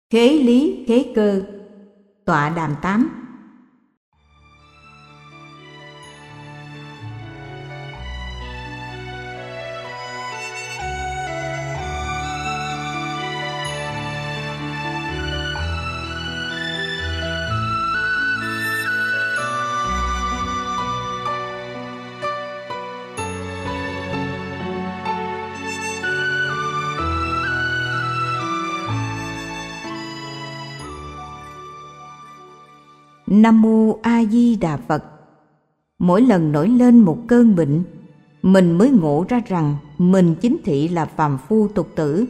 Khế lý khế cơ. Tọa đàm 8. Nam Mô A Di Đà Phật. Mỗi lần nổi lên một cơn bệnh, mình mới ngộ ra rằng mình chính thị là phàm phu tục tử.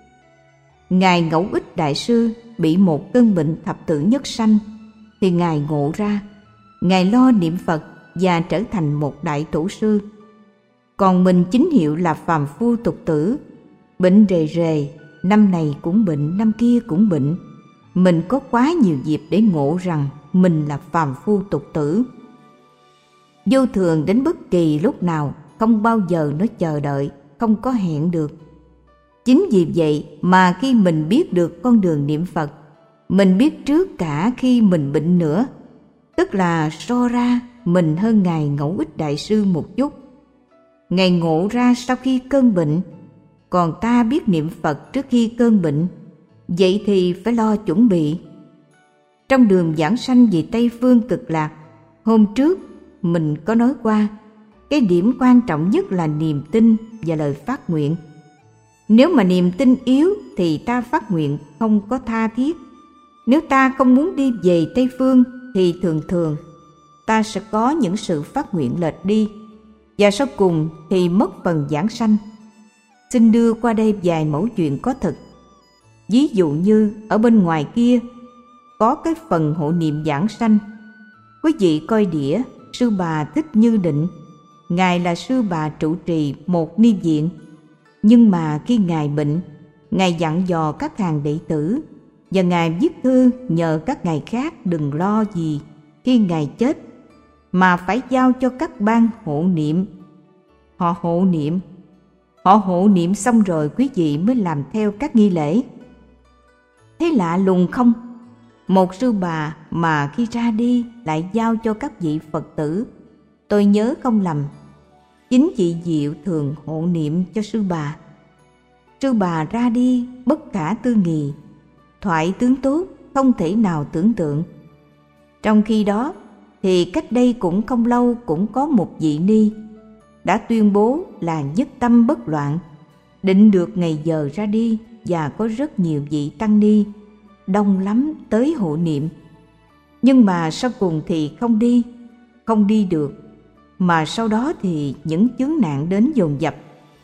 Ngài Ngẫu Ích Đại Sư bị một cơn bệnh thập tử nhất sanh, thì Ngài ngộ ra, Ngài lo niệm Phật và trở thành một đại tổ sư. Còn mình chính hiệu là phàm phu tục tử, bệnh rề rề, năm này cũng bệnh, năm kia cũng bệnh. Mình có quá nhiều dịp để ngộ rằng mình là phàm phu tục tử. Vô thường đến bất kỳ lúc nào, không bao giờ nó chờ đợi, không có hẹn được. Chính vì vậy mà khi mình biết được con đường niệm Phật, mình biết trước cả khi mình bệnh nữa, tức là so ra mình hơn Ngài Ngẫu Ích Đại Sư một chút. Ngài ngộ ra sau khi cơn bệnh, còn ta biết niệm Phật trước khi cơn bệnh, vậy thì phải lo chuẩn bị. Trong đường giảng sanh về Tây Phương Cực Lạc, hôm trước mình có nói qua, cái điểm quan trọng nhất là niềm tin và lời phát nguyện. Nếu mà niềm tin yếu thì ta phát nguyện không có tha thiết. Nếu ta không muốn đi về Tây Phương thì thường thường ta sẽ có những sự phát nguyện lệch đi, và sau cùng thì mất phần giảng sanh. Xin đưa qua đây vài mẫu chuyện có thực. Ví dụ như ở bên ngoài kia có cái phần hộ niệm giảng sanh. Quý vị coi đĩa Sư Bà Thích Như Định, Ngài là sư bà trụ trì một ni viện. Nhưng mà khi Ngài bệnh, Ngài dặn dò các hàng đệ tử, và Ngài viết thư nhờ các ngài khác đừng lo gì khi Ngài chết, mà phải giao cho các ban hộ niệm. Họ hộ niệm xong rồi quý vị mới làm theo các nghi lễ. Thế lạ lùng không? Một sư bà mà khi ra đi lại giao cho các vị Phật tử. Tôi nhớ không lầm, chính chị Diệu thường hộ niệm cho sư bà. Sư bà ra đi bất khả tư nghị, thoại tướng tốt không thể nào tưởng tượng. Trong khi đó thì cách đây cũng không lâu cũng có một vị ni đã tuyên bố là nhất tâm bất loạn, định được ngày giờ ra đi, và có rất nhiều vị tăng ni đông lắm tới hộ niệm. Nhưng mà sau cùng thì không đi được, mà sau đó thì những chướng nạn đến dồn dập.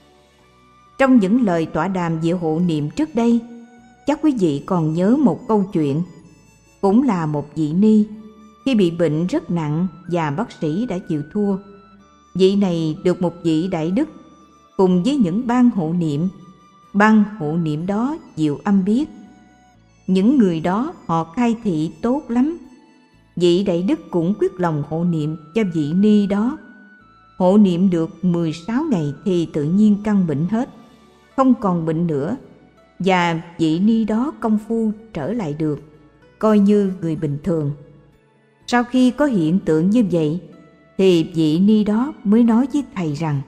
Trong những lời tọa đàm về hộ niệm trước đây, chắc quý vị còn nhớ một câu chuyện. Cũng là một vị ni, khi bị bệnh rất nặng và bác sĩ đã chịu thua. Vị này được một vị đại đức cùng với những ban hộ niệm. Ban hộ niệm đó Diệu Âm biết. Những người đó họ khai thị tốt lắm. Vị đại đức cũng quyết lòng hộ niệm cho vị ni đó. Hộ niệm được 16 ngày thì tự nhiên căn bệnh hết, không còn bệnh nữa, và vị ni đó công phu trở lại được, coi như người bình thường. Sau khi có hiện tượng như vậy thì vị ni đó mới nói với thầy rằng: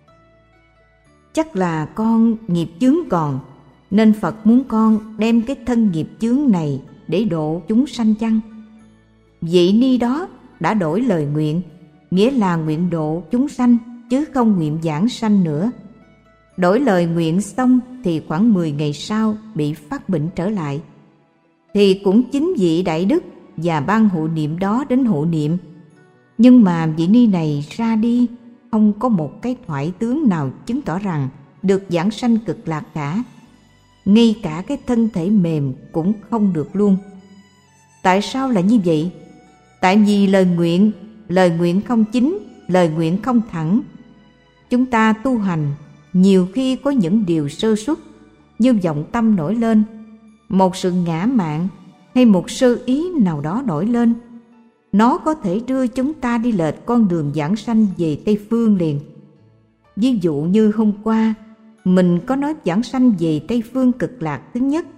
chắc là con nghiệp chướng còn, nên Phật muốn con đem cái thân nghiệp chướng này để độ chúng sanh chăng? Vị ni đó đã đổi lời nguyện, nghĩa là nguyện độ chúng sanh chứ không nguyện giảng sanh nữa. Đổi lời nguyện xong thì khoảng 10 ngày sau bị phát bệnh trở lại. Thì cũng chính vị đại đức và ban hộ niệm đó đến hộ niệm. Nhưng mà vị ni này ra đi không có một cái thoại tướng nào chứng tỏ rằng được giảng sanh cực lạc cả. Ngay cả cái thân thể mềm cũng không được luôn. Tại sao là như vậy? Tại vì lời nguyện không chính, lời nguyện không thẳng. Chúng ta tu hành nhiều khi có những điều sơ suất, như vọng tâm nổi lên, một sự ngã mạn hay một sơ ý nào đó nổi lên. Nó có thể đưa chúng ta đi lệch con đường giảng sanh về Tây Phương liền. Ví dụ như hôm qua mình có nói giảng sanh về Tây Phương Cực Lạc thứ nhất,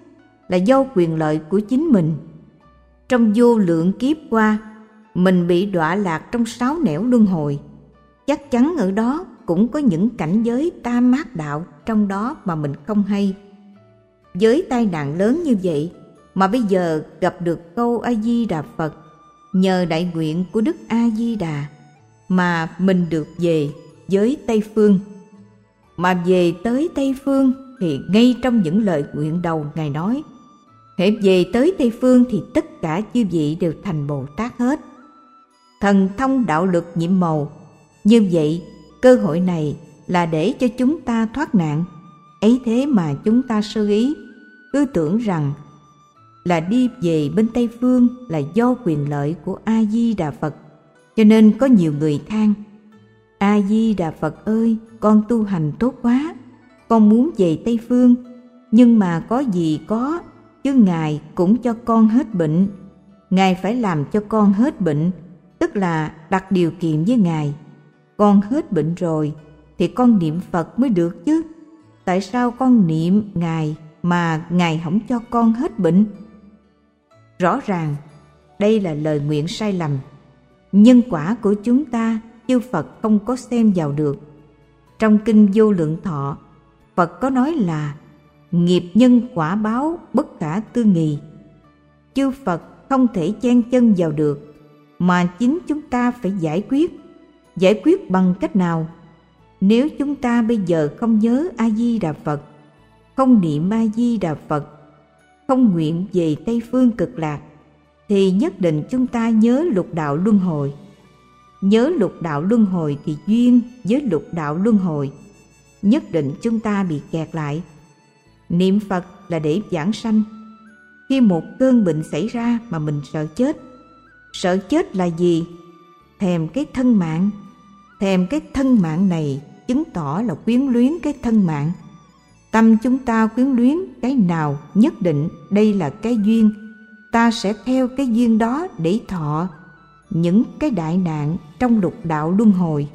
là do quyền lợi của chính mình. Trong vô lượng kiếp qua, mình bị đọa lạc trong 6 nẻo luân hồi. Chắc chắn ở đó cũng có những cảnh giới tam ác đạo trong đó mà mình không hay. Với tai nạn lớn như vậy mà bây giờ gặp được câu A Di Đà Phật, nhờ đại nguyện của Đức A Di Đà mà mình được về với Tây Phương. Mà về tới Tây Phương thì ngay trong những lời nguyện đầu Ngài nói, hễ về tới Tây Phương thì tất cả chư vị đều thành Bồ Tát hết. Thần thông đạo lực nhiệm màu. Như vậy, cơ hội này là để cho chúng ta thoát nạn. Ấy thế mà chúng ta sơ ý, cứ tưởng rằng là đi về bên Tây Phương là do quyền lợi của A Di Đà Phật. Cho nên có nhiều người than: A Di Đà Phật ơi, con tu hành tốt quá, con muốn về Tây Phương, nhưng mà có gì có, chứ Ngài cũng cho con hết bệnh. Ngài phải làm cho con hết bệnh, tức là đặt điều kiện với Ngài. Con hết bệnh rồi thì con niệm Phật mới được chứ. Tại sao con niệm Ngài mà Ngài không cho con hết bệnh? Rõ ràng đây là lời nguyện sai lầm. Nhân quả của chúng ta chư Phật không có xem vào được. Trong kinh Vô Lượng Thọ, Phật có nói là nghiệp nhân quả báo bất khả tư nghị. Chư Phật không thể chen chân vào được, mà chính chúng ta phải giải quyết. Giải quyết bằng cách nào? Nếu chúng ta bây giờ không nhớ A Di Đà Phật, không niệm A Di Đà Phật, không nguyện về Tây Phương Cực Lạc, thì nhất định chúng ta nhớ lục đạo luân hồi. Nhớ lục đạo luân hồi thì duyên với lục đạo luân hồi, nhất định chúng ta bị kẹt lại. Niệm Phật là để vãng sanh. Khi một cơn bệnh xảy ra mà mình sợ chết. Sợ chết là gì? Thèm cái thân mạng. Thèm cái thân mạng này chứng tỏ là quyến luyến cái thân mạng. Tâm chúng ta quyến luyến cái nào, nhất định đây là cái duyên. Ta sẽ theo cái duyên đó để thọ những cái đại nạn trong lục đạo luân hồi.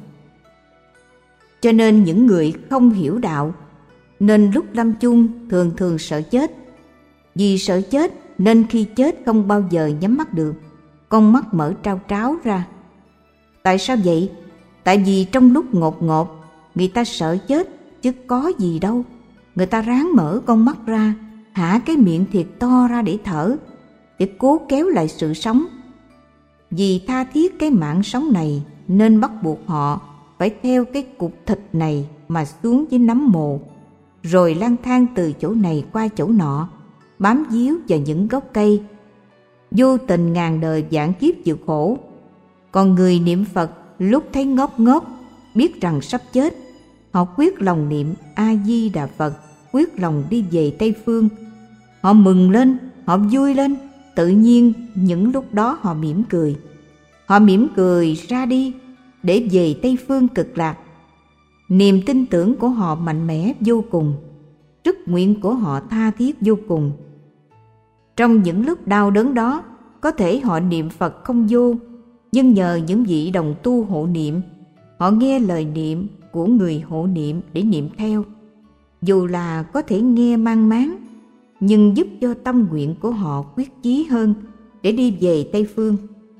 Cho nên những người không hiểu đạo nên lúc lâm chung thường thường sợ chết. Vì sợ chết nên khi chết không bao giờ nhắm mắt được, con mắt mở trao tráo ra. Tại sao vậy? Tại vì trong lúc ngột ngột người ta sợ chết chứ có gì đâu. Người ta ráng mở con mắt ra, hả cái miệng thiệt to ra để thở, để cố kéo lại sự sống. Vì tha thiết cái mạng sống này nên bắt buộc họ phải theo cái cục thịt này mà xuống với nấm mồ, rồi lang thang từ chỗ này qua chỗ nọ, bám víu vào những gốc cây, vô tình ngàn đời vạn kiếp chịu khổ. Còn người niệm Phật lúc thấy ngốc ngốc, biết rằng sắp chết, họ quyết lòng niệm A Di Đà Phật, quyết lòng đi về Tây Phương. Họ mừng lên, họ vui lên, tự nhiên những lúc đó họ mỉm cười. Họ mỉm cười ra đi để về Tây Phương Cực Lạc. Niềm tin tưởng của họ mạnh mẽ vô cùng, sức nguyện của họ tha thiết vô cùng. Trong những lúc đau đớn đó, có thể họ niệm Phật không vô, nhưng nhờ những vị đồng tu hộ niệm, họ nghe lời niệm của người hộ niệm để niệm theo. Dù là có thể nghe mang máng, nhưng giúp cho tâm nguyện của họ quyết chí hơn để đi về Tây Phương.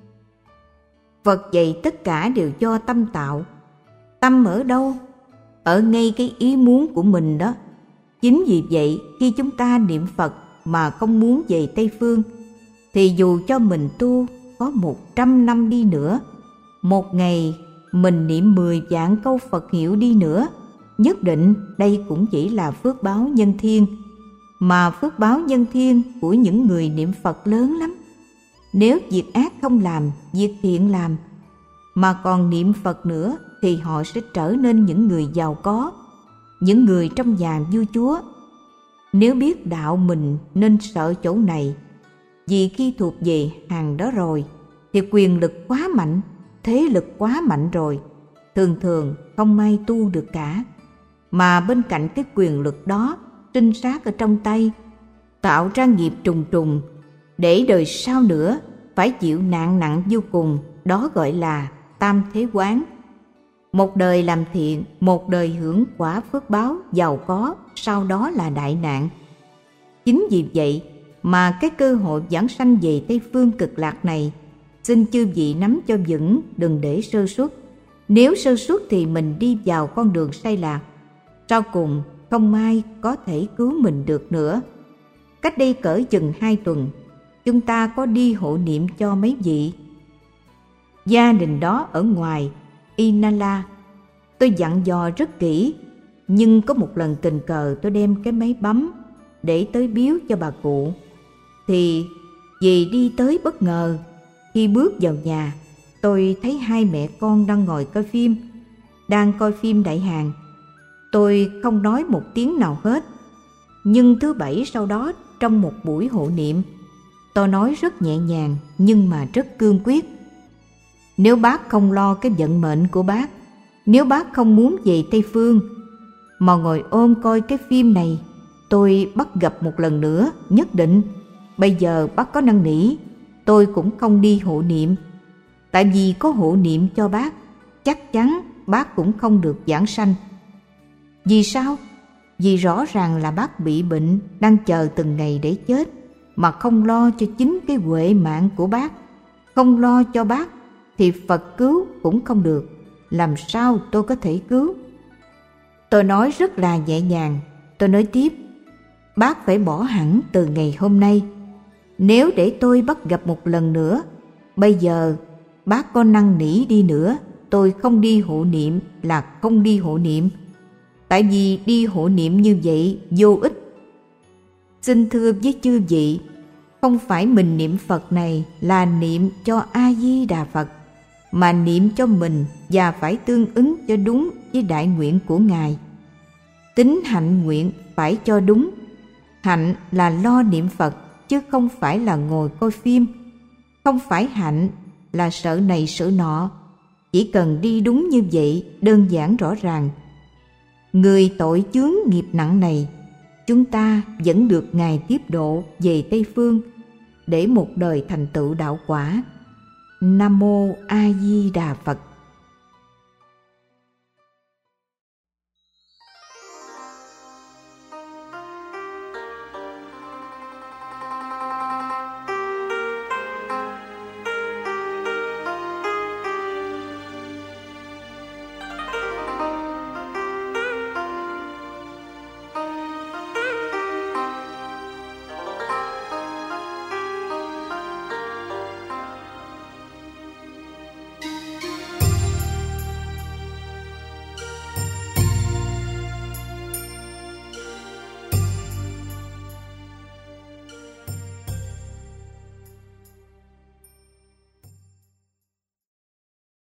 Phật dạy tất cả đều do tâm tạo. Tâm ở đâu? Ở ngay cái ý muốn của mình đó. Chính vì vậy, khi chúng ta niệm Phật mà không muốn về Tây Phương, thì dù cho mình tu có 100 năm đi nữa, một ngày mình niệm 10 vạn câu Phật hiệu đi nữa, nhất định đây cũng chỉ là phước báo nhân thiên. Mà phước báo nhân thiên của những người niệm Phật lớn lắm. Nếu việc ác không làm, việc thiện làm, mà còn niệm Phật nữa, thì họ sẽ trở nên những người giàu có, những người trong nhà vua chúa. Nếu biết đạo mình nên sợ chỗ này, vì khi thuộc về hàng đó rồi, thì quyền lực quá mạnh, thế lực quá mạnh rồi, thường thường không ai tu được cả. Mà bên cạnh cái quyền lực đó, trinh sát ở trong tay, tạo ra nghiệp trùng trùng, để đời sau nữa phải chịu nạn nặng vô cùng, đó gọi là tam thế quán. Một đời làm thiện, một đời hưởng quả phước báo giàu có, sau đó là đại nạn. Chính vì vậy, mà cái cơ hội giảng sanh về Tây Phương Cực Lạc này, xin chư vị nắm cho vững, đừng để sơ suất. Nếu sơ suất thì mình đi vào con đường sai lạc, sau cùng không ai có thể cứu mình được nữa. Cách đây cỡ chừng 2 tuần, chúng ta có đi hộ niệm cho mấy vị gia đình đó ở ngoài Inala. Tôi dặn dò rất kỹ, nhưng có một lần tình cờ tôi đem cái máy bấm để tới biếu cho bà cụ, thì vì đi tới bất ngờ. Khi bước vào nhà, tôi thấy hai mẹ con đang ngồi coi phim, đang coi phim Đại Hàn. Tôi không nói một tiếng nào hết, nhưng thứ Bảy sau đó trong một buổi hộ niệm, tôi nói rất nhẹ nhàng nhưng mà rất cương quyết. Nếu bác không lo cái vận mệnh của bác, nếu bác không muốn về Tây Phương mà ngồi ôm coi cái phim này, tôi bắt gặp một lần nữa nhất định. Bây giờ bác có năn nỉ, tôi cũng không đi hộ niệm. Tại vì có hộ niệm cho bác, chắc chắn bác cũng không được giảng sanh. Vì sao? Vì rõ ràng là bác bị bệnh, đang chờ từng ngày để chết, mà không lo cho chính cái huệ mạng của bác. Không lo cho bác thì Phật cứu cũng không được. Làm sao tôi có thể cứu? Tôi nói rất là nhẹ nhàng. Tôi nói tiếp, bác phải bỏ hẳn từ ngày hôm nay. Nếu để tôi bắt gặp một lần nữa, bây giờ bác có năn nỉ đi nữa, tôi không đi hộ niệm là không đi hộ niệm. Tại vì đi hộ niệm như vậy vô ích. Xin thưa với chư vị, không phải mình niệm Phật này là niệm cho A-di-đà Phật, mà niệm cho mình và phải tương ứng cho đúng với đại nguyện của Ngài. Tính hạnh nguyện phải cho đúng. Hạnh là lo niệm Phật, chứ không phải là ngồi coi phim. Không phải hạnh là sợ này sợ nọ. Chỉ cần đi đúng như vậy, đơn giản rõ ràng. Người tội chướng nghiệp nặng này, chúng ta vẫn được Ngài tiếp độ về Tây Phương để một đời thành tựu đạo quả. Nam mô A Di Đà Phật.